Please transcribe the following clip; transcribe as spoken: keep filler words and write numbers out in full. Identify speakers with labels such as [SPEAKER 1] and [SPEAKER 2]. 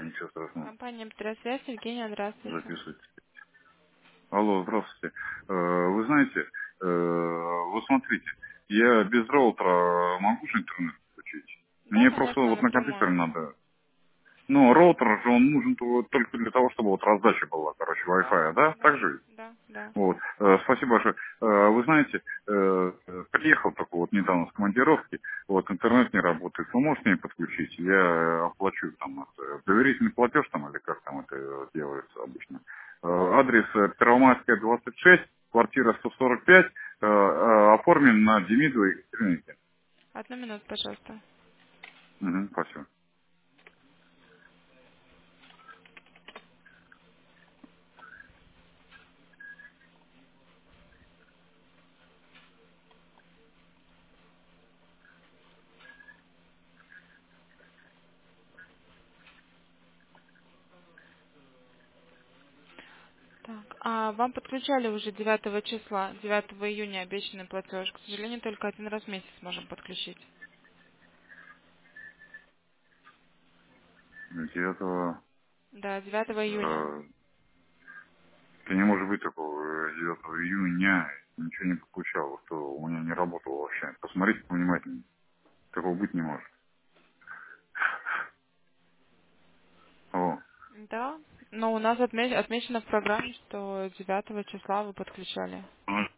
[SPEAKER 1] Ничего страшного.
[SPEAKER 2] Компания «Петросвязь», Евгения, здравствуйте.
[SPEAKER 1] Записывайте. Алло, здравствуйте. Э, Вы знаете, э, вот смотрите, я без роутера могу же интернет включить?
[SPEAKER 2] Да,
[SPEAKER 1] Мне просто
[SPEAKER 2] конечно,
[SPEAKER 1] вот на компьютере
[SPEAKER 2] напрямую.
[SPEAKER 1] надо. Ну, роутер же он нужен то- только для того, чтобы вот раздача была, короче,
[SPEAKER 2] Да,
[SPEAKER 1] Wi-Fi, да? Так
[SPEAKER 2] да,
[SPEAKER 1] же?
[SPEAKER 2] да, да.
[SPEAKER 1] Вот. Э, Спасибо большое. Э, Вы знаете, э, э, приехал только вот недавно с командировки, вот интернет не работает. Вы можете мне подключить? Я э, оплачу там это, доверительный платеж там или как там это э, делается обычно. Э, Адрес э, Первомайская, двадцать шесть, квартира сто сорок пять, э, э, оформлен на Демидову Екатерине.
[SPEAKER 2] Одну минуту, пожалуйста.
[SPEAKER 1] Угу, спасибо.
[SPEAKER 2] Так, а вам подключали уже девятого числа, девятого июня обещанный платеж. К сожалению, только один раз в месяц можем подключить.
[SPEAKER 1] девятого
[SPEAKER 2] Да, девятого июня.
[SPEAKER 1] э, это не может быть такого э, девятого июня, ничего не подключал, что у меня не работало вообще. Посмотрите внимательно. Такого быть не может. О,
[SPEAKER 2] Да, но у нас отме- отмечено в программе, что девятого числа вы подключали.
[SPEAKER 1] ну,